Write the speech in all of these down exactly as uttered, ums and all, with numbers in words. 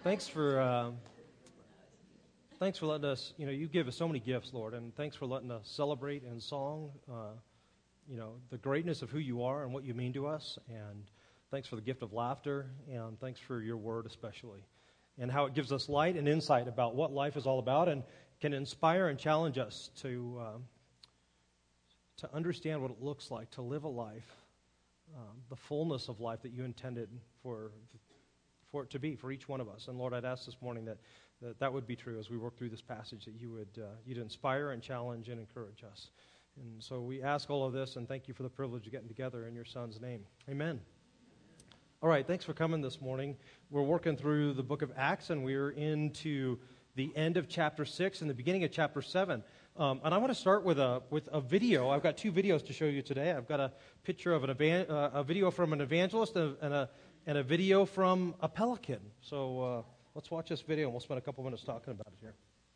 Thanks for uh, thanks for letting us. You know, you give us so many gifts, Lord, and thanks for letting us celebrate in song. Uh, you know, the greatness of who you are and what you mean to us, and thanks for the gift of laughter, and thanks for your word especially, and how it gives us light and insight about what life is all about, and can inspire and challenge us to uh, to understand what it looks like to live a life, um, the fullness of life that you intended for. for it to be, for each one of us. And Lord, I'd ask this morning that that, that would be true as we work through this passage, that you would uh, you'd inspire and challenge and encourage us. And so we ask all of this, and thank you for the privilege of getting together in your Son's name. Amen. All right, thanks for coming this morning. We're working through the book of Acts, and we're into the end of chapter six and the beginning of chapter seven. Um, and I want to start with a with a video. I've got two videos to show you today. I've got a picture of an evan- uh, a video from an evangelist and a, and a and a video from a pelican. So uh, let's watch this video, and we'll spend a couple minutes talking about it here.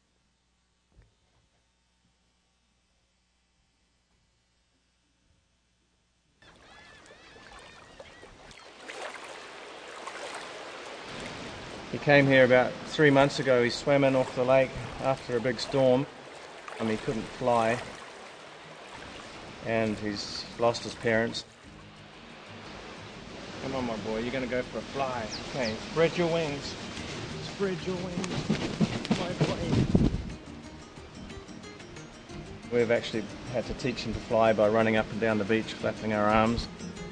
He came here about three months ago. He swam in off the lake after a big storm. and he couldn't fly. And he's lost his parents. Come on, my boy, you're going to go for a fly. Okay, spread your wings. Spread your wings. My plane. We've actually had to teach him to fly by running up and down the beach, flapping our arms.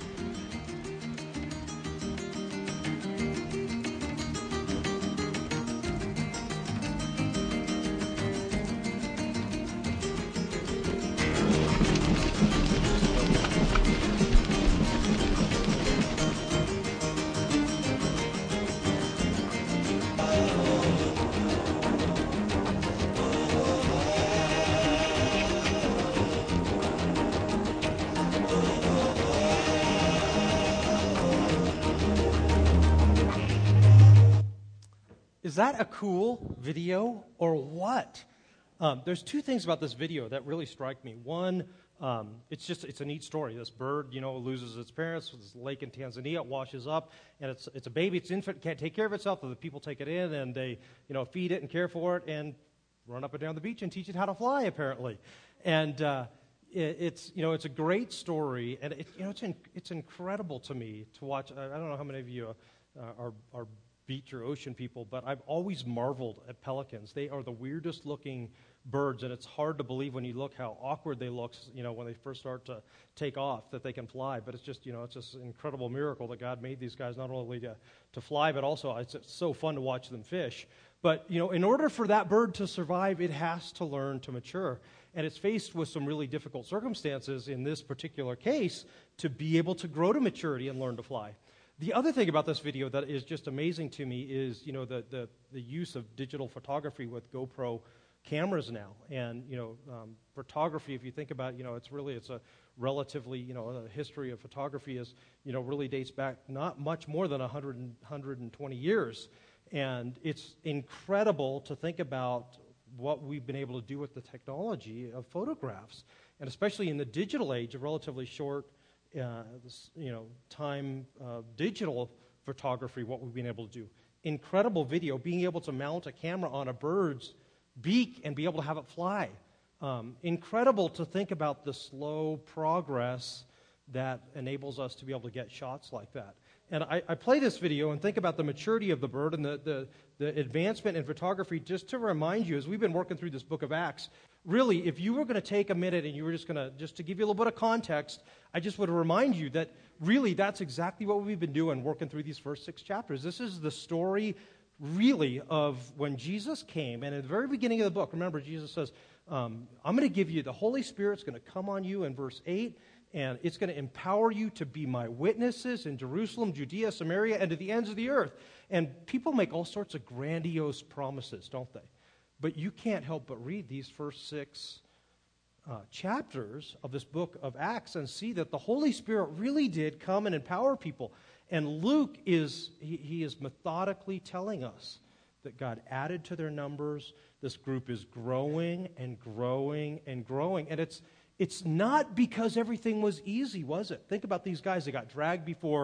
Is that a cool video or what? Um, there's two things about this video that really strike me. One, um, it's just it's a neat story. This bird, you know, loses its parents. This lake in Tanzania, it washes up, and it's it's a baby. It's infant, can't take care of itself. So the people take it in and they, you know, feed it and care for it and run up and down the beach and teach it how to fly. Apparently, and uh, it, it's you know it's a great story, and it, you know it's in, it's incredible to me to watch. I, I don't know how many of you uh, are are. beach or ocean people, but I've always marveled at pelicans. They are the weirdest looking birds, and it's hard to believe when you look how awkward they look, you know, when they first start to take off, that they can fly. But it's just, you know, it's just an incredible miracle that God made these guys not only to, to fly, but also it's, it's so fun to watch them fish. But, you know, in order for that bird to survive, it has to learn to mature. And it's faced with some really difficult circumstances in this particular case to be able to grow to maturity and learn to fly. The other thing about this video that is just amazing to me is, you know, the, the, the use of digital photography with GoPro cameras now. And, you know, um, photography, if you think about it, you know, it's really, it's a relatively, you know, a history of photography is, you know, really dates back not much more than one hundred, one hundred twenty years. And it's incredible to think about what we've been able to do with the technology of photographs. And especially in the digital age, a relatively short Uh, this, you know, time uh, digital photography, what we've been able to do. Incredible video, being able to mount a camera on a bird's beak and be able to have it fly. Um, incredible to think about the slow progress that enables us to be able to get shots like that. And I, I play this video and think about the maturity of the bird and the, the, the advancement in photography just to remind you, as we've been working through this book of Acts, really, if you were going to take a minute and you were just going to, just to give you a little bit of context, I just would remind you that really that's exactly what we've been doing working through these first six chapters. This is the story really of when Jesus came, and at the very beginning of the book, remember Jesus says, um, I'm going to give you, the Holy Spirit's going to come on you in verse eight, and it's going to empower you to be my witnesses in Jerusalem, Judea, Samaria, and to the ends of the earth. And people make all sorts of grandiose promises, don't they? But you can't help but read these first six uh, chapters of this book of Acts and see that the Holy Spirit really did come and empower people. And Luke is, he, he is methodically telling us that God added to their numbers. This group is growing and growing and growing. And it's it's not because everything was easy, was it? Think about these guys. They got dragged before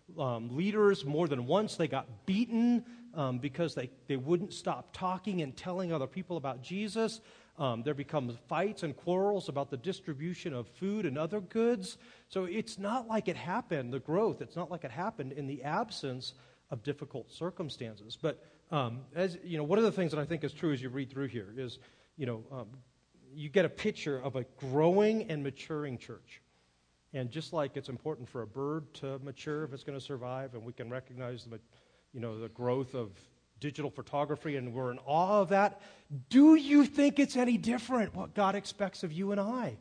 um, leaders more than once. They got beaten um, because they, they wouldn't stop talking and telling other people about Jesus. Um, there becomes fights and quarrels about the distribution of food and other goods. So it's not like it happened, the growth, it's not like it happened in the absence of difficult circumstances. But um, as you know, one of the things that I think is true as you read through here is, you know, um, you get a picture of a growing and maturing church. And just like it's important for a bird to mature if it's going to survive, and we can recognize the, you know, the growth of digital photography, and we're in awe of that, do you think it's any different what God expects of you and I?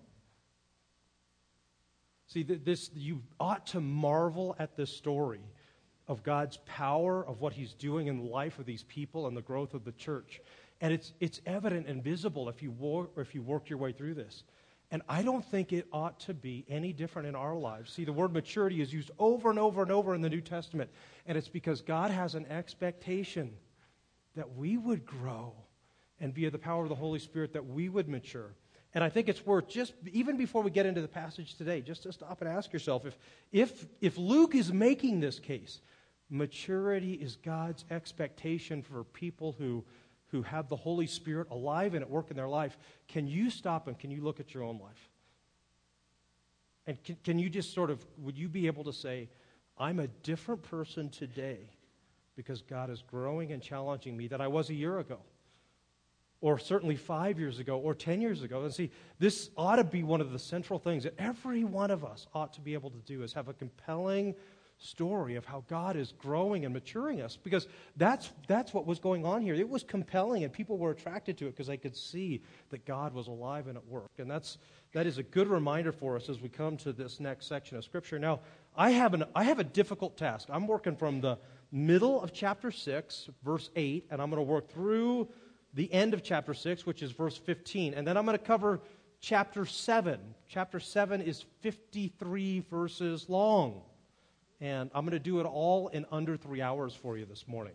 See, this you ought to marvel at this story of God's power, of what He's doing in the life of these people and the growth of the church. And it's it's evident and visible if you work, or if you work your way through this. And I don't think it ought to be any different in our lives. See, the word maturity is used over and over and over in the New Testament. And it's because God has an expectation that we would grow, and via the power of the Holy Spirit that we would mature. And I think it's worth, just even before we get into the passage today, just to stop and ask yourself, if if if Luke is making this case, maturity is God's expectation for people who who have the Holy Spirit alive and at work in their life, can you stop and can you look at your own life? And can, can you just sort of, would you be able to say, I'm a different person today because God is growing and challenging me than I was a year ago, or certainly five years ago, or ten years ago? And see, this ought to be one of the central things that every one of us ought to be able to do, is have a compelling story of how God is growing and maturing us, because that's that's what was going on here. It was compelling, and people were attracted to it because they could see that God was alive and at work. And that's that is a good reminder for us as we come to this next section of Scripture. Now, I have an I have a difficult task. I'm working from the middle of chapter six, verse eight, and I'm going to work through the end of chapter six, which is verse fifteen, and then I'm going to cover chapter seven. Chapter seven is fifty-three verses long. And I'm going to do it all in under three hours for you this morning.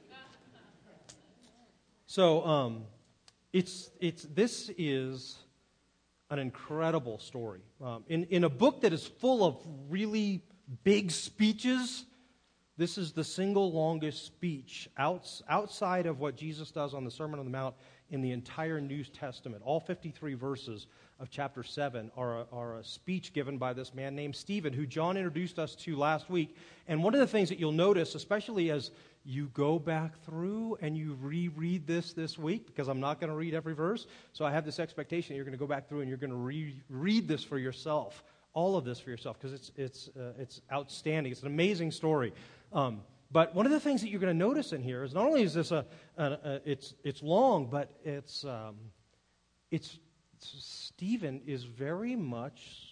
So, um, it's it's this is an incredible story. Um, in in a book that is full of really big speeches, this is the single longest speech outs, outside of what Jesus does on the Sermon on the Mount in the entire New Testament. All fifty-three verses of chapter seven are a, are a speech given by this man named Stephen, who John introduced us to last week. And one of the things that you'll notice, especially as you go back through and you reread this this week, because I'm not going to read every verse, so I have this expectation that you're going to go back through and you're going to re- read this for yourself, all of this for yourself, because it's it's uh, it's outstanding. It's an amazing story. Um, but one of the things that you're going to notice in here is not only is this a, a, a it's it's long, but it's um, it's Stephen is very much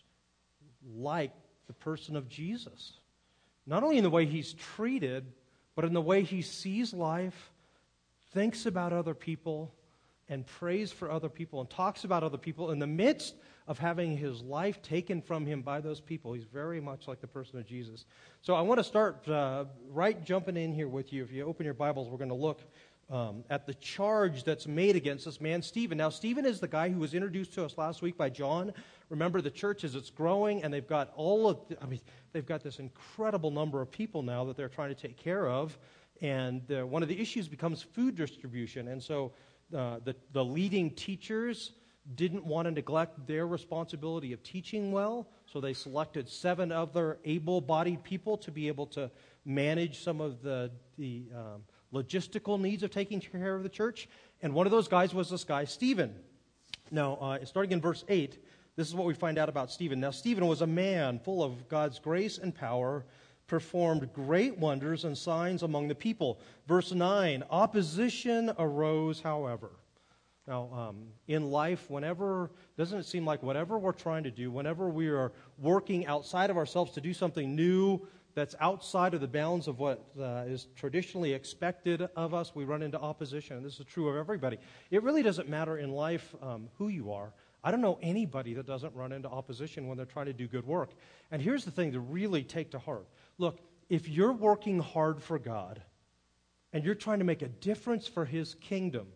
like the person of Jesus, not only in the way he's treated, but in the way he sees life, thinks about other people, and prays for other people, and talks about other people in the midst of having his life taken from him by those people. He's very much like the person of Jesus. So I want to start uh, right jumping in here with you. If you open your Bibles, we're going to look um, at the charge that's made against this man, Stephen. Now, Stephen is the guy who was introduced to us last week by John. Remember, the church is it's growing, and they've got all of, the, I mean, they've got this incredible number of people now that they're trying to take care of. And uh, one of the issues becomes food distribution. And so uh, the, the leading teachers didn't want to neglect their responsibility of teaching well, so they selected seven other able-bodied people to be able to manage some of the, the um, logistical needs of taking care of the church. And one of those guys was this guy, Stephen. Now, uh, starting in verse eight, this is what we find out about Stephen. Now, Stephen was a man full of God's grace and power, performed great wonders and signs among the people. Verse nine, opposition arose, however. Now, um, in life, whenever, doesn't it seem like whatever we're trying to do, whenever we are working outside of ourselves to do something new that's outside of the bounds of what uh, is traditionally expected of us, we run into opposition. And this is true of everybody. It really doesn't matter in life um, who you are. I don't know anybody that doesn't run into opposition when they're trying to do good work. And here's the thing to really take to heart. Look, if you're working hard for God and you're trying to make a difference for His kingdom,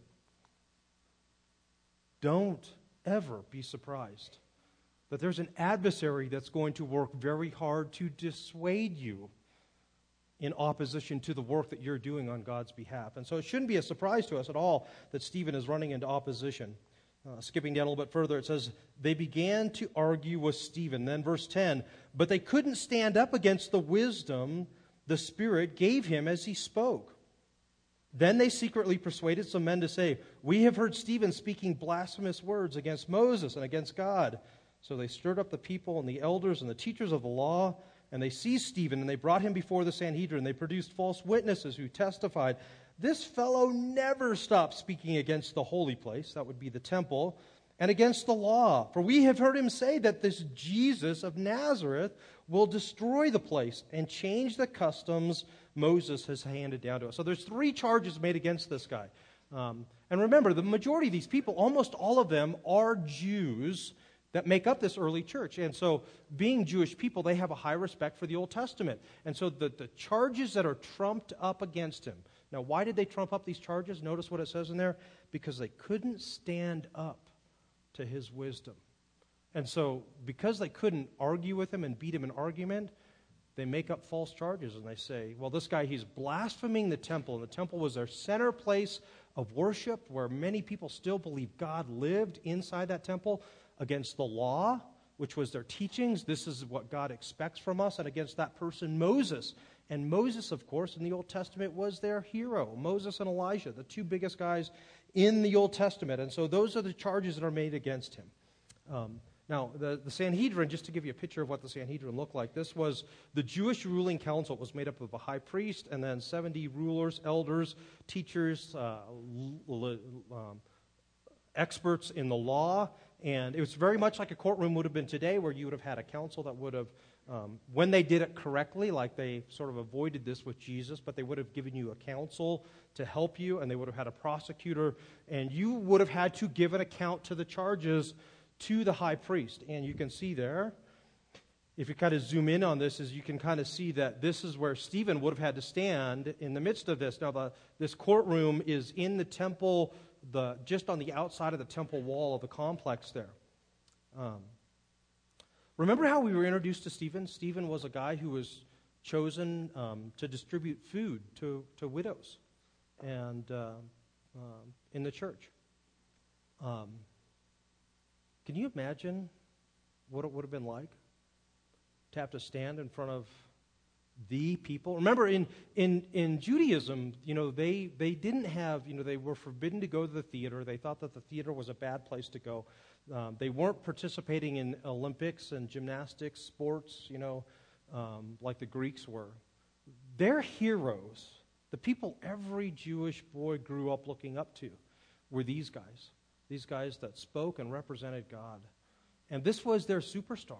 don't ever be surprised that there's an adversary that's going to work very hard to dissuade you in opposition to the work that you're doing on God's behalf. And so it shouldn't be a surprise to us at all that Stephen is running into opposition. Uh, skipping down a little bit further, it says, they began to argue with Stephen. Then verse ten, but they couldn't stand up against the wisdom the Spirit gave him as he spoke. Then they secretly persuaded some men to say, we have heard Stephen speaking blasphemous words against Moses and against God. So they stirred up the people and the elders and the teachers of the law, and they seized Stephen, and they brought him before the Sanhedrin. They produced false witnesses who testified, this fellow never stopped speaking against the holy place, that would be the temple, and against the law. For we have heard him say that this Jesus of Nazareth will destroy the place and change the customs Moses has handed down to us. So there's three charges made against this guy. Um, and remember, the majority of these people, almost all of them, are Jews that make up this early church. And so being Jewish people, they have a high respect for the Old Testament. And so the, the charges that are trumped up against him. Now, why did they trump up these charges? Notice what it says in there. Because they couldn't stand up to his wisdom. And so because they couldn't argue with him and beat him in argument, they make up false charges. And they say, well, this guy, he's blaspheming the temple. And the temple was their center place of worship where many people still believe God lived inside that temple, against the law, which was their teachings. This is what God expects from us, and against that person, Moses. And Moses, of course, in the Old Testament was their hero. Moses and Elijah, the two biggest guys in the Old Testament. And so those are the charges that are made against him. Um, now, the, the Sanhedrin, just to give you a picture of what the Sanhedrin looked like, this was the Jewish ruling council. It was made up of a high priest and then seventy rulers, elders, teachers, uh, l- um, experts in the law. And it was very much like a courtroom would have been today, where you would have had a council that would have, um, when they did it correctly, like they sort of avoided this with Jesus, but they would have given you a counsel to help you, and they would have had a prosecutor, and you would have had to give an account to the charges to the high priest. And you can see there, if you kind of zoom in on this, is you can kind of see that this is where Stephen would have had to stand in the midst of this. Now, the, this courtroom is in the temple, the just on the outside of the temple wall of the complex there. Um, remember how we were introduced to Stephen? Stephen was a guy who was chosen um, to distribute food to, to widows and uh, um, in the church. Um, can you imagine what it would have been like to have to stand in front of the people? Remember, in, in, in Judaism, you know, they, they didn't have, you know, they were forbidden to go to the theater. They thought that the theater was a bad place to go. Um, they weren't participating in Olympics and gymnastics, sports, you know, um, like the Greeks were. Their heroes, the people every Jewish boy grew up looking up to, were these guys. These guys that spoke and represented God. And this was their superstars.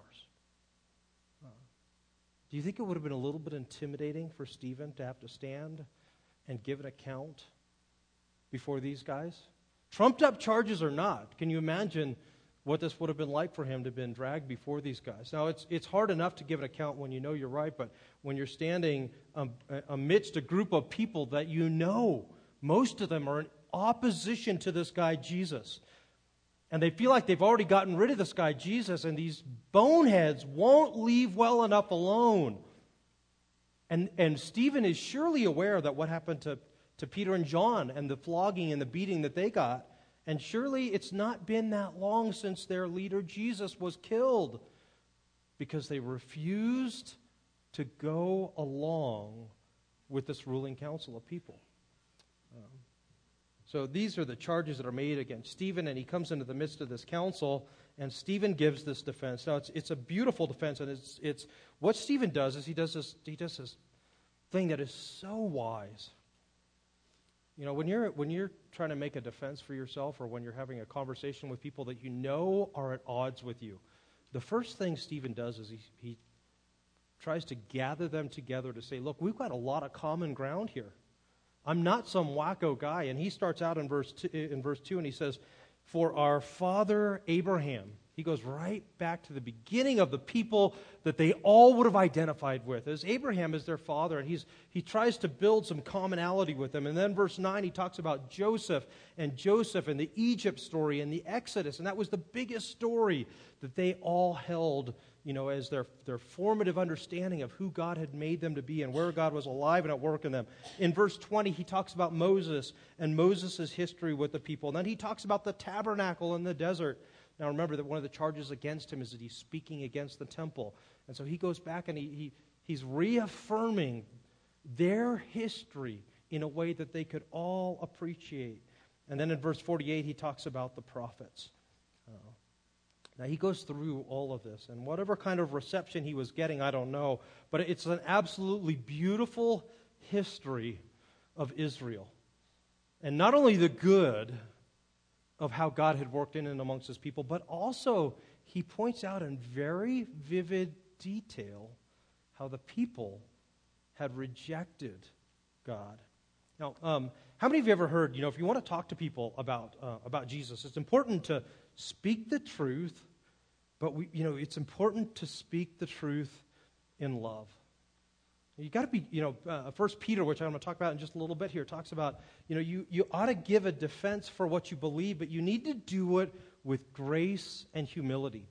Do you think it would have been a little bit intimidating for Stephen to have to stand and give an account before these guys? Trumped up charges or not, can you imagine what this would have been like for him to have been dragged before these guys? Now, it's it's hard enough to give an account when you know you're right, but when you're standing um, amidst a group of people that you know, most of them are in opposition to this guy, Jesus. And they feel like they've already gotten rid of this guy, Jesus, and these boneheads won't leave well enough alone. And, and Stephen is surely aware that what happened to, to Peter and John and the flogging and the beating that they got. And surely it's not been that long since their leader, Jesus, was killed because they refused to go along with this ruling council of people. Um, So these are the charges that are made against Stephen, and he comes into the midst of this council, and Stephen gives this defense. Now, it's it's a beautiful defense, and it's it's what Stephen does is he does this he does this thing that is so wise. You know, when you're when you're trying to make a defense for yourself, or when you're having a conversation with people that you know are at odds with you, the first thing Stephen does is he he tries to gather them together to say, look, we've got a lot of common ground here. I'm not some wacko guy. And he starts out in verse two, in verse two, and he says, for our father Abraham. He goes right back to the beginning of the people that they all would have identified with. As Abraham is their father, and he's, he tries to build some commonality with them. And then verse nine, he talks about Joseph and Joseph and the Egypt story and the Exodus. And that was the biggest story that they all held, you know, as their, their formative understanding of who God had made them to be and where God was alive and at work in them. In verse twenty, he talks about Moses and Moses' history with the people. And then he talks about the tabernacle in the desert. Now remember that one of the charges against him is that he's speaking against the temple. And so he goes back and he, he he's reaffirming their history in a way that they could all appreciate. And then in verse forty-eight, he talks about the prophets. Uh, now he goes through all of this, and whatever kind of reception he was getting, I don't know, but it's an absolutely beautiful history of Israel. And not only the good of how God had worked in and amongst his people, but also he points out in very vivid detail how the people had rejected God. Now, um, how many of you ever heard, you know, if you want to talk to people about uh, about Jesus, it's important to speak the truth, but we, you know, it's important to speak the truth in love. You got to be, you know, uh, First Peter, which I'm going to talk about in just a little bit here, talks about, you know, you, you ought to give a defense for what you believe, but you need to do it with grace and humility.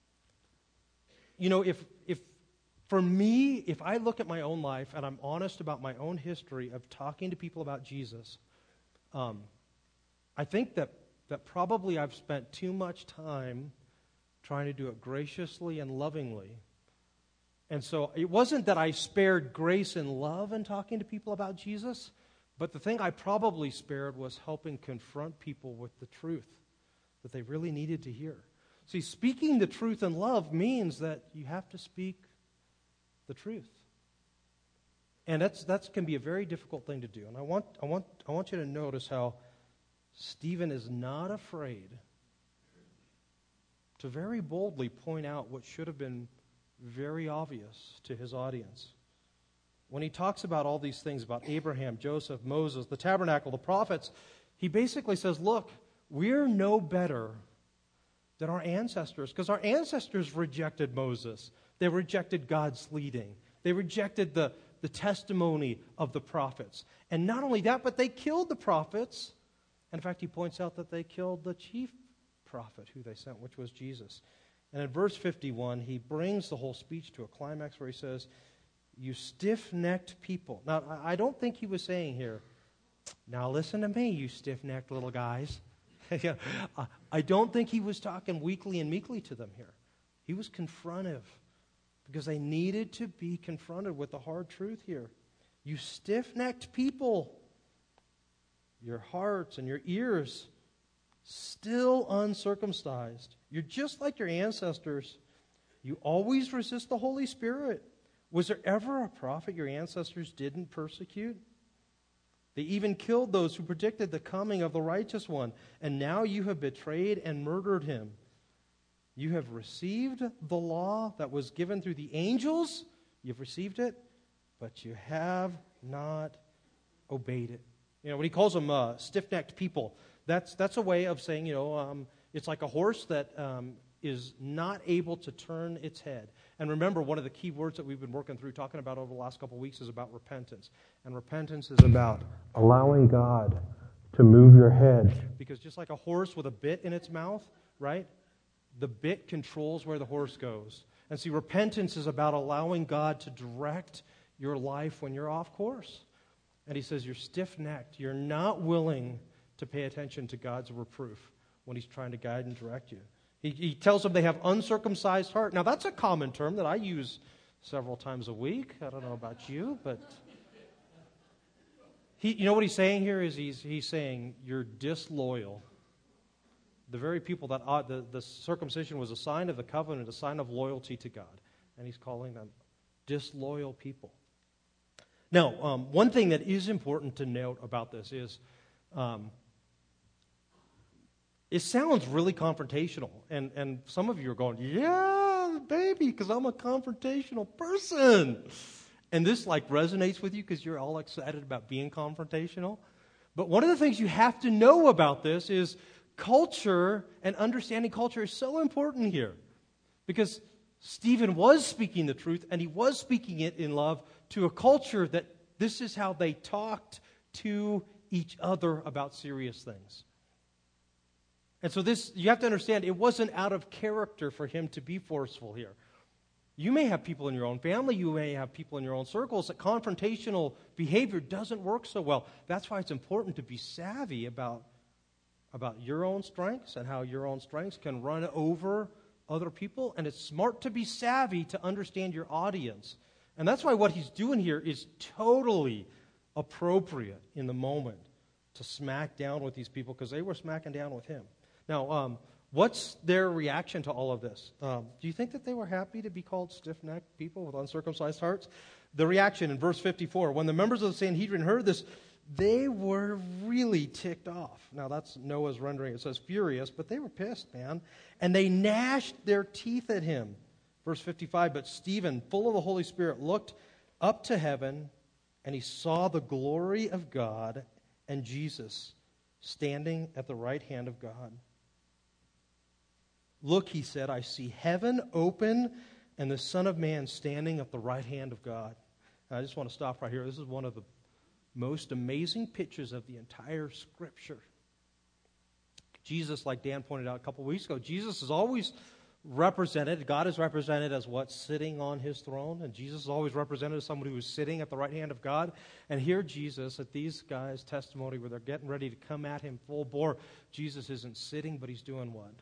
You know, if if for me, if I look at my own life and I'm honest about my own history of talking to people about Jesus, um, I think that that probably I've spent too much time trying to do it graciously and lovingly. And so it wasn't that I spared grace and love in talking to people about Jesus, but the thing I probably spared was helping confront people with the truth that they really needed to hear. See, speaking the truth in love means that you have to speak the truth. And that's that's can be a very difficult thing to do. And I want I want I want you to notice how Stephen is not afraid to very boldly point out what should have been very obvious to his audience. When he talks about all these things about Abraham, Joseph, Moses, the tabernacle, the prophets, he basically says, look, we're no better than our ancestors, because our ancestors rejected Moses. They rejected God's leading. They rejected the, the testimony of the prophets. And not only that, but they killed the prophets. And in fact, he points out that they killed the chief prophet who they sent, which was Jesus. And in verse fifty-one, he brings the whole speech to a climax where he says, you stiff-necked people. Now, I don't think he was saying here, now listen to me, you stiff-necked little guys. I don't think he was talking weakly and meekly to them here. He was confrontive because they needed to be confronted with the hard truth here. You stiff-necked people, your hearts and your ears still uncircumcised. You're just like your ancestors. You always resist the Holy Spirit. Was there ever a prophet your ancestors didn't persecute? They even killed those who predicted the coming of the righteous one. And now you have betrayed and murdered him. You have received the law that was given through the angels. You've received it, but you have not obeyed it. You know, when he calls them uh, stiff-necked people, That's that's a way of saying, you know, um, it's like a horse that um, is not able to turn its head. And remember, one of the key words that we've been working through, talking about over the last couple of weeks, is about repentance. And repentance is about allowing God to move your head. Because just like a horse with a bit in its mouth, right, the bit controls where the horse goes. And see, repentance is about allowing God to direct your life when you're off course. And he says, you're stiff-necked. You're not willing to pay attention to God's reproof when he's trying to guide and direct you. He, he tells them they have uncircumcised heart. Now, that's a common term that I use several times a week. I don't know about you, but he, you know what he's saying here is he's, he's saying you're disloyal. The very people that ought, the, the circumcision was a sign of the covenant, a sign of loyalty to God. And he's calling them disloyal people. Now, um, one thing that is important to note about this is um, it sounds really confrontational. And, and some of you are going, yeah, baby, because I'm a confrontational person. And this like resonates with you because you're all excited about being confrontational. But one of the things you have to know about this is culture and understanding culture is so important here because Stephen was speaking the truth, and he was speaking it in love to a culture that this is how they talked to each other about serious things. And so this, you have to understand, it wasn't out of character for him to be forceful here. You may have people in your own family, you may have people in your own circles that confrontational behavior doesn't work so well. That's why it's important to be savvy about, about your own strengths and how your own strengths can run over other people. And it's smart to be savvy to understand your audience. And that's why what he's doing here is totally appropriate in the moment to smack down with these people because they were smacking down with him. Now, um, what's their reaction to all of this? Um, do you think that they were happy to be called stiff-necked people with uncircumcised hearts? The reaction in verse fifty-four, when the members of the Sanhedrin heard this, they were really ticked off. Now, that's Noah's rendering. It says furious, but they were pissed, man. And they gnashed their teeth at him. Verse fifty-five, but Stephen, full of the Holy Spirit, looked up to heaven, and he saw the glory of God and Jesus standing at the right hand of God. Look, he said, I see heaven open and the Son of Man standing at the right hand of God. Now, I just want to stop right here. This is one of the most amazing pictures of the entire Scripture. Jesus, like Dan pointed out a couple weeks ago, Jesus is always represented, God is represented as what? Sitting on his throne. And Jesus is always represented as someone who is sitting at the right hand of God. And here Jesus, at these guys' testimony where they're getting ready to come at him full bore, Jesus isn't sitting, but he's doing what?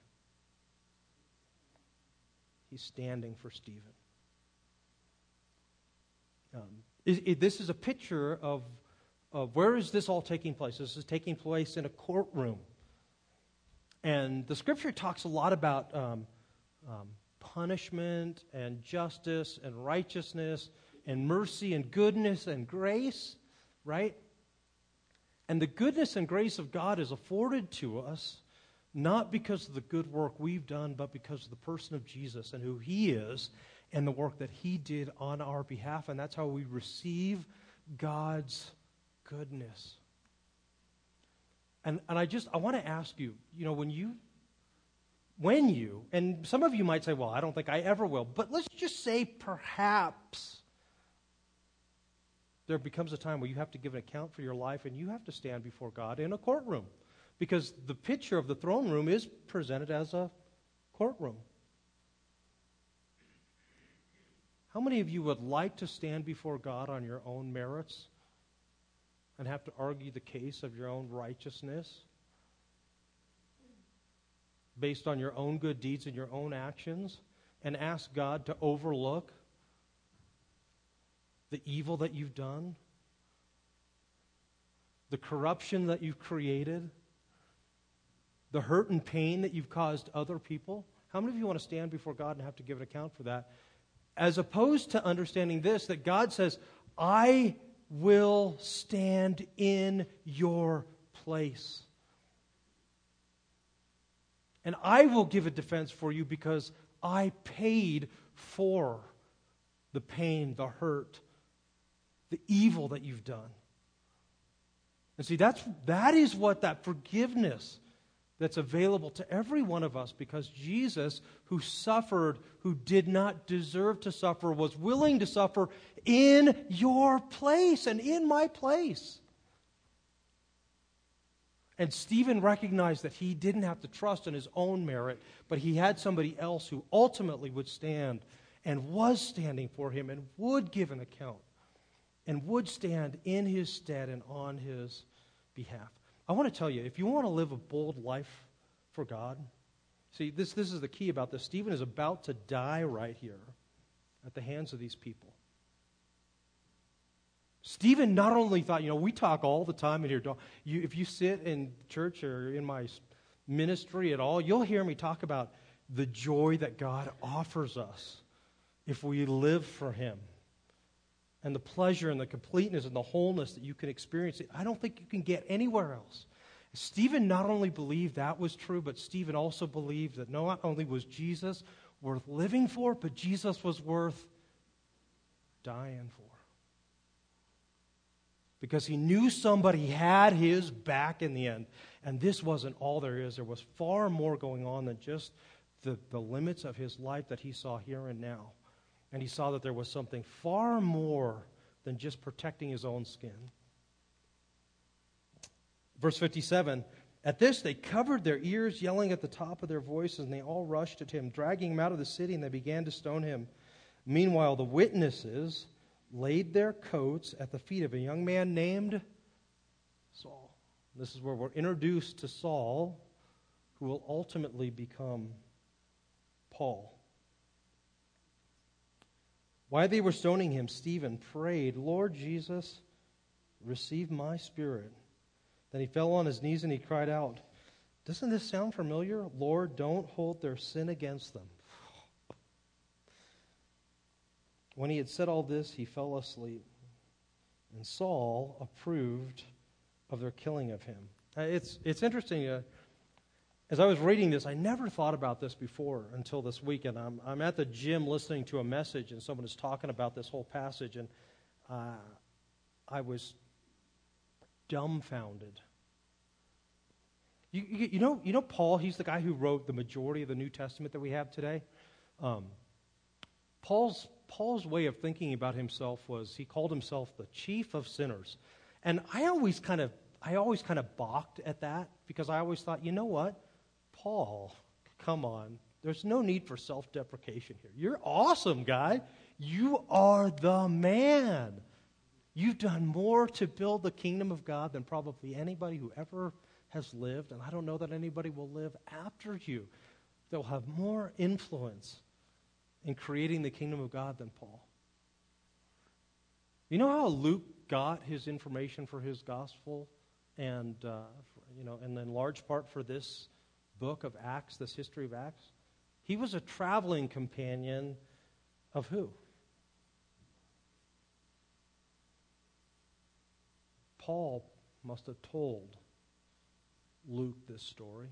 He's standing for Stephen. Um, it, it, this is a picture of, of where is this all taking place? This is taking place in a courtroom. And the Scripture talks a lot about um, um, punishment and justice and righteousness and mercy and goodness and grace, right? And the goodness and grace of God is afforded to us not because of the good work we've done, but because of the person of Jesus and who he is and the work that he did on our behalf. And that's how we receive God's goodness. And and I just, I want to ask you, you know, when you, when you, and some of you might say, well, I don't think I ever will, but let's just say perhaps there becomes a time where you have to give an account for your life and you have to stand before God in a courtroom. Because the picture of the throne room is presented as a courtroom. How many of you would like to stand before God on your own merits and have to argue the case of your own righteousness based on your own good deeds and your own actions and ask God to overlook the evil that you've done, the corruption that you've created, the hurt and pain that you've caused other people? How many of you want to stand before God and have to give an account for that? As opposed to understanding this, that God says, I will stand in your place. And I will give a defense for you because I paid for the pain, the hurt, the evil that you've done. And see, that's that is what that forgiveness that's available to every one of us, because Jesus, who suffered, who did not deserve to suffer, was willing to suffer in your place and in my place. And Stephen recognized that he didn't have to trust in his own merit, but he had somebody else who ultimately would stand and was standing for him and would give an account and would stand in his stead and on his behalf. I want to tell you, if you want to live a bold life for God, see, this, this is the key about this. Stephen is about to die right here at the hands of these people. Stephen not only thought, you know, we talk all the time in here. Don't, you, if you sit in church or in my ministry at all, you'll hear me talk about the joy that God offers us if we live for him. And the pleasure and the completeness and the wholeness that you can experience, I don't think you can get anywhere else. Stephen not only believed that was true, but Stephen also believed that not only was Jesus worth living for, but Jesus was worth dying for. Because he knew somebody had his back in the end. And this wasn't all there is. There was far more going on than just the, the limits of his life that he saw here and now. And he saw that there was something far more than just protecting his own skin. Verse fifty-seven, at this they covered their ears, yelling at the top of their voices, and they all rushed at him, dragging him out of the city, and they began to stone him. Meanwhile, the witnesses laid their coats at the feet of a young man named Saul. This is where we're introduced to Saul, who will ultimately become Paul. While they were stoning him, Stephen prayed, Lord Jesus, receive my spirit. Then he fell on his knees and he cried out, doesn't this sound familiar? Lord, don't hold their sin against them. When he had said all this, he fell asleep. And Saul approved of their killing of him. Uh, it's, it's interesting. Uh, as I was reading this, I never thought about this before until this weekend. I'm, I'm at the gym listening to a message, and someone is talking about this whole passage, and uh, I was dumbfounded. You, you, you know, you know Paul, he's the guy who wrote the majority of the New Testament that we have today. Um, Paul's Paul's way of thinking about himself was he called himself the chief of sinners. And I always kind of I always kind of balked at that because I always thought, you know what? Paul, come on. There's no need for self-deprecation here. You're awesome, guy. You are the man. You've done more to build the kingdom of God than probably anybody who ever has lived, and I don't know that anybody will live after you that will have more influence in creating the kingdom of God than Paul. You know how Luke got his information for his gospel, and uh, you know, and in large part for this book of Acts, this history of Acts? He was a traveling companion of who? Paul must have told Luke this story.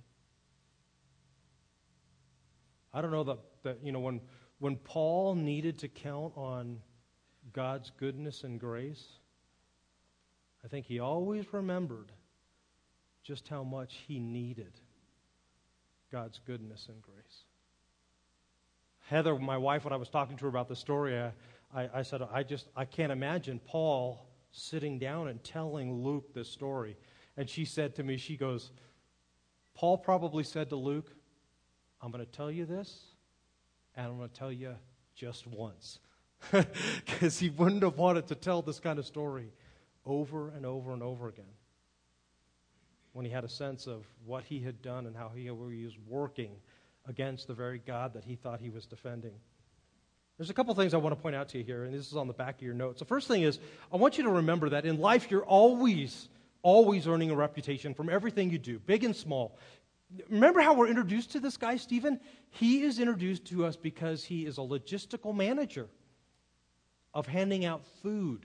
I don't know that, that you know, when, when Paul needed to count on God's goodness and grace, I think he always remembered just how much he needed God's goodness and grace. Heather, my wife, when I was talking to her about the story, I, I, I said, I just, I can't imagine Paul sitting down and telling Luke this story. And she said to me, she goes, Paul probably said to Luke, I'm going to tell you this, and I'm going to tell you just once. Because he wouldn't have wanted to tell this kind of story over and over and over again when he had a sense of what he had done and how he was working against the very God that he thought he was defending. There's a couple things I want to point out to you here, and this is on the back of your notes. The first thing is, I want you to remember that in life you're always, always earning a reputation from everything you do, big and small. Remember how we're introduced to this guy, Stephen? He is introduced to us because he is a logistical manager of handing out food.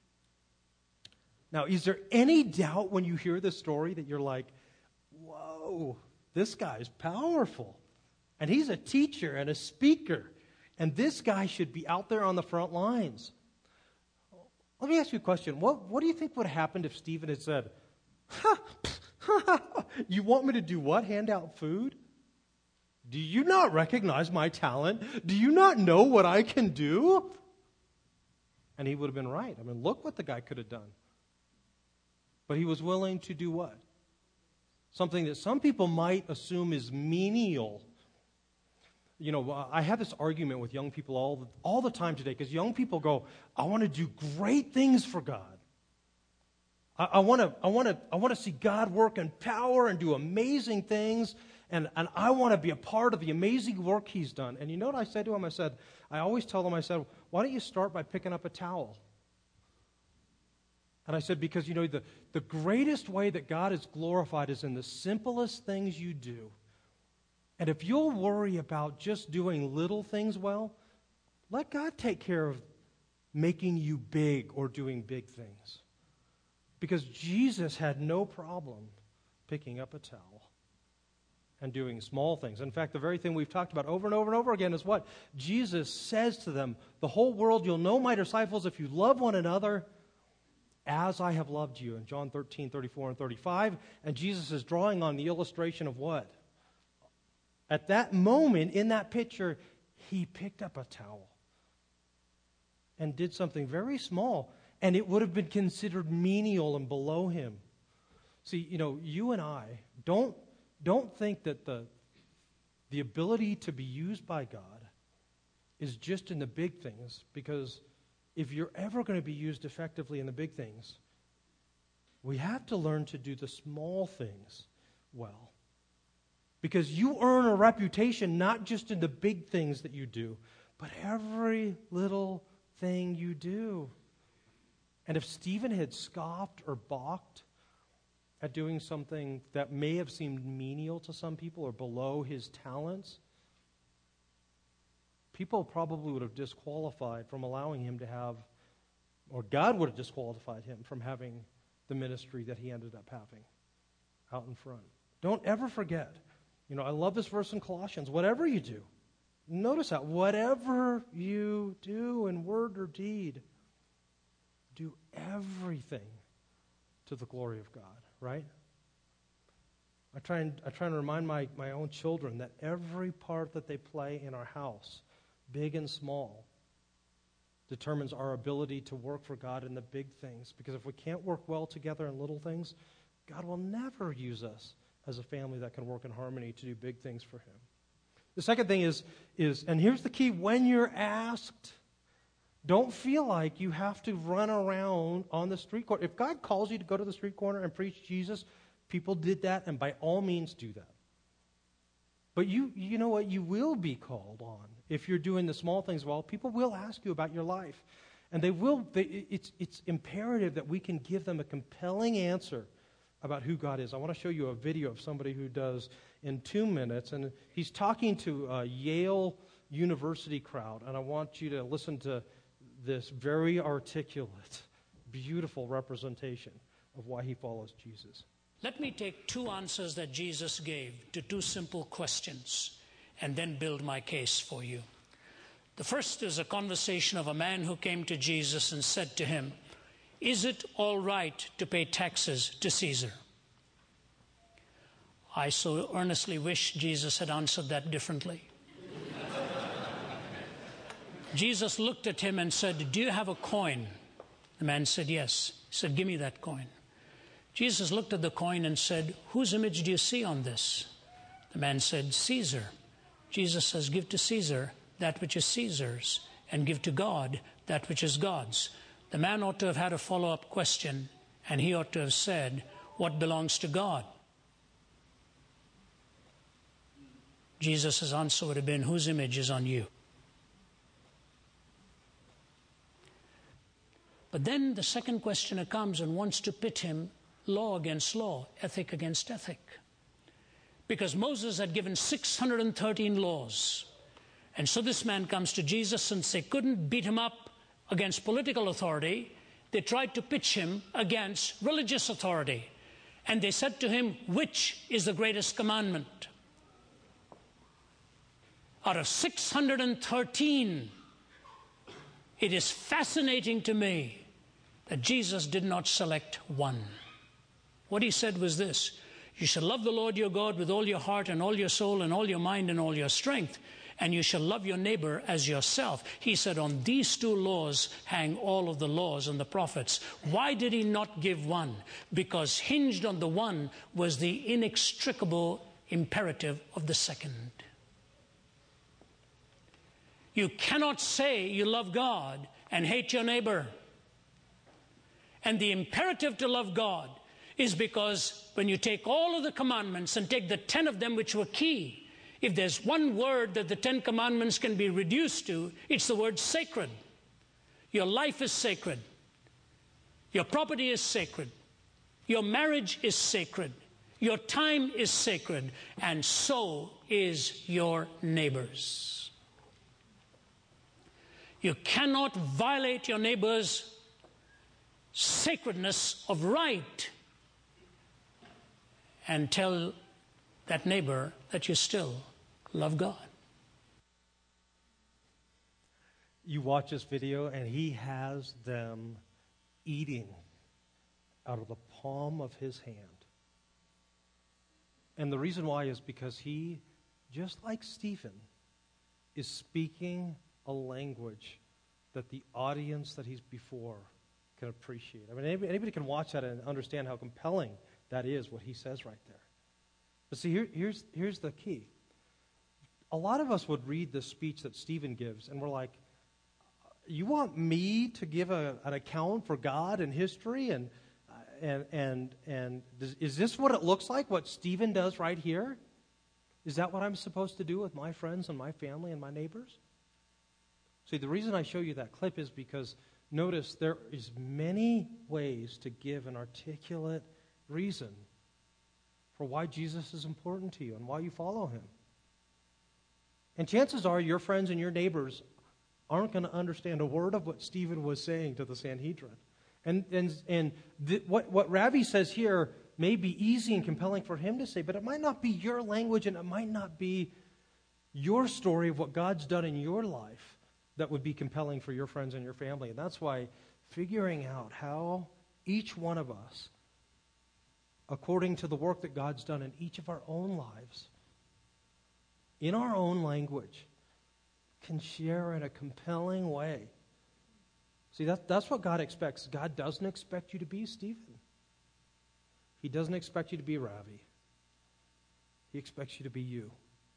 Now, is there any doubt when you hear this story that you're like, whoa, this guy's powerful. And he's a teacher and a speaker. And this guy should be out there on the front lines. Let me ask you a question. What, what do you think would have happened if Stephen had said, ha, you want me to do what? Hand out food? Do you not recognize my talent? Do you not know what I can do? And he would have been right. I mean, look what the guy could have done. But he was willing to do what? Something that some people might assume is menial. You know, I have this argument with young people all the, all the time today because young people go, I want to do great things for God. I, I want to I want to, I want to see God work in power and do amazing things, and, and I want to be a part of the amazing work He's done. And you know what I said to them? I said, I always tell them, I said, why don't you start by picking up a towel? And I said, because, you know, the, the greatest way that God is glorified is in the simplest things you do. And if you'll worry about just doing little things well, let God take care of making you big or doing big things. Because Jesus had no problem picking up a towel and doing small things. In fact, the very thing we've talked about over and over and over again is what? Jesus says to them, the whole world, you'll know my disciples if you love one another as I have loved you, in John thirteen, thirty-four, and thirty-five. And Jesus is drawing on the illustration of what? At that moment, in that picture, he picked up a towel and did something very small, and it would have been considered menial and below him. See, you know, you and I, don't, don't think that the, the ability to be used by God is just in the big things, because if you're ever going to be used effectively in the big things, we have to learn to do the small things well. Because you earn a reputation not just in the big things that you do, but every little thing you do. And if Stephen had scoffed or balked at doing something that may have seemed menial to some people or below his talents, people probably would have disqualified from allowing him to have, or God would have disqualified him from having the ministry that he ended up having out in front. Don't ever forget. You know, I love this verse in Colossians. Whatever you do, notice that. Whatever you do in word or deed, do everything to the glory of God, right? I try and, I try and remind my, my own children that every part that they play in our house, big and small, determines our ability to work for God in the big things. Because if we can't work well together in little things, God will never use us as a family that can work in harmony to do big things for him. The second thing is, is, and here's the key, when you're asked, don't feel like you have to run around on the street corner. If God calls you to go to the street corner and preach Jesus, people did that, and by all means do that. But you, you know what? You will be called on if you're doing the small things well. People will ask you about your life, and they will. They, it's it's imperative that we can give them a compelling answer about who God is. I want to show you a video of somebody who does in two minutes, and he's talking to a Yale University crowd, and I want you to listen to this very articulate, beautiful representation of why he follows Jesus. Let me take two answers that Jesus gave to two simple questions and then build my case for you. The first is a conversation of a man who came to Jesus and said to him, "Is it all right to pay taxes to Caesar?" I so earnestly wish Jesus had answered that differently. Jesus looked at him and said, "Do you have a coin?" The man said, "Yes." He said, "Give me that coin." Jesus looked at the coin and said, "Whose image do you see on this?" The man said, "Caesar." Jesus says, "Give to Caesar that which is Caesar's, and give to God that which is God's." The man ought to have had a follow-up question, and he ought to have said, "What belongs to God?" Jesus' answer would have been, "Whose image is on you?" But then the second questioner comes and wants to pit him law against law, ethic against ethic. Because Moses had given six hundred thirteen laws. And so this man comes to Jesus, and they couldn't beat him up against political authority. They tried to pitch him against religious authority. And they said to him, "Which is the greatest commandment?" Out of six hundred thirteen, it is fascinating to me that Jesus did not select one. What he said was this: you shall love the Lord your God with all your heart and all your soul and all your mind and all your strength, and you shall love your neighbor as yourself. He said, on these two laws hang all of the laws and the prophets. Why did he not give one? Because hinged on the one was the inextricable imperative of the second. You cannot say you love God and hate your neighbor. And the imperative to love God is because when you take all of the commandments and take the ten of them which were key, if there's one word that the Ten Commandments can be reduced to, it's the word sacred. Your life is sacred. Your property is sacred. Your marriage is sacred. Your time is sacred. And so is your neighbor's. You cannot violate your neighbor's sacredness of right and tell that neighbor that you still love God. You watch this video and he has them eating out of the palm of his hand. And the reason why is because he, just like Stephen, is speaking a language that the audience that he's before can appreciate. I mean, anybody, anybody can watch that and understand how compelling that is, what he says right there. But see, here, here's, here's the key. A lot of us would read the speech that Stephen gives, and we're like, you want me to give a, an account for God and history? And, and, and, and does, is this what it looks like, what Stephen does right here? Is that what I'm supposed to do with my friends and my family and my neighbors? See, the reason I show you that clip is because, notice, there is many ways to give an articulate reason for why Jesus is important to you and why you follow him. And chances are your friends and your neighbors aren't going to understand a word of what Stephen was saying to the Sanhedrin. And, and, and th- what, what Ravi says here may be easy and compelling for him to say, but it might not be your language, and it might not be your story of what God's done in your life that would be compelling for your friends and your family. And that's why figuring out how each one of us, according to the work that God's done in each of our own lives, in our own language, can share in a compelling way. See, that, that's what God expects. God doesn't expect you to be Stephen. He doesn't expect you to be Ravi. He expects you to be you.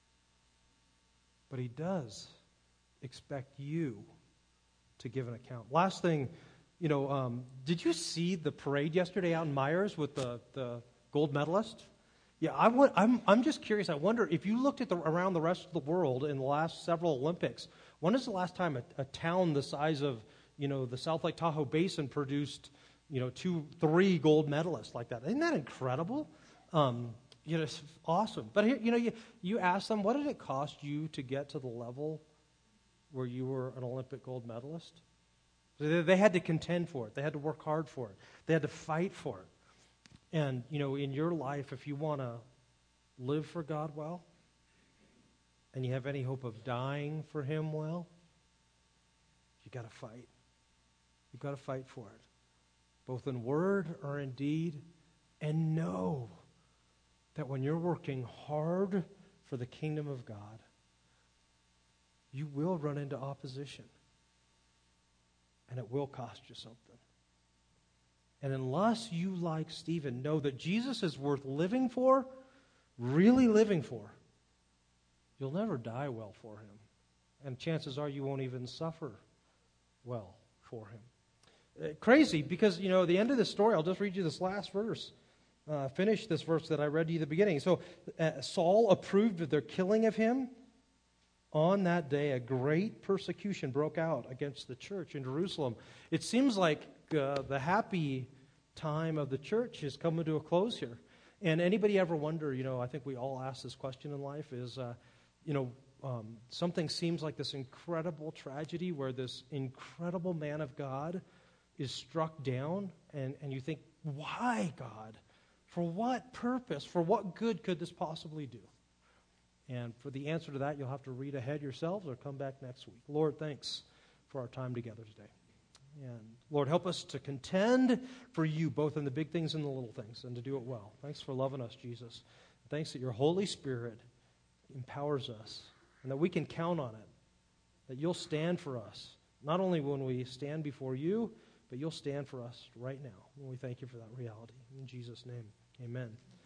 But he does expect you to give an account. Last thing, you know, um, did you see the parade yesterday out in Myers with the, the gold medalist? Yeah, I w- I'm, I'm just curious. I wonder if you looked at the, around the rest of the world in the last several Olympics, when is the last time a, a town the size of, you know, the South Lake Tahoe Basin produced, you know, two, three gold medalists like that? Isn't that incredible? Um, you know, it's awesome. But here, you know, you, you ask them, what did it cost you to get to the level where you were an Olympic gold medalist? They, they had to contend for it. They had to work hard for it. They had to fight for it. And, you know, in your life, if you want to live for God well, and you have any hope of dying for him well, you got to fight. You've got to fight for it, both in word or in deed. And know that when you're working hard for the kingdom of God, you will run into opposition. And it will cost you something. And unless you, like Stephen, know that Jesus is worth living for, really living for, you'll never die well for him. And chances are you won't even suffer well for him. Uh, crazy, because, you know, the end of the story, I'll just read you this last verse. Uh, finish this verse that I read to you at the beginning. So uh, Saul approved of their killing of him. On that day, a great persecution broke out against the church in Jerusalem. It seems like uh, the happy time of the church is coming to a close here. And anybody ever wonder, you know, I think we all ask this question in life, is, uh, you know, um, something seems like this incredible tragedy where this incredible man of God is struck down, and, and you think, why, God? For what purpose? For what good could this possibly do? And for the answer to that, you'll have to read ahead yourselves or come back next week. Lord, thanks for our time together today. And Lord, help us to contend for you, both in the big things and the little things, and to do it well. Thanks for loving us, Jesus. Thanks that your Holy Spirit empowers us and that we can count on it, that you'll stand for us, not only when we stand before you, but you'll stand for us right now. And we thank you for that reality. In Jesus' name, amen.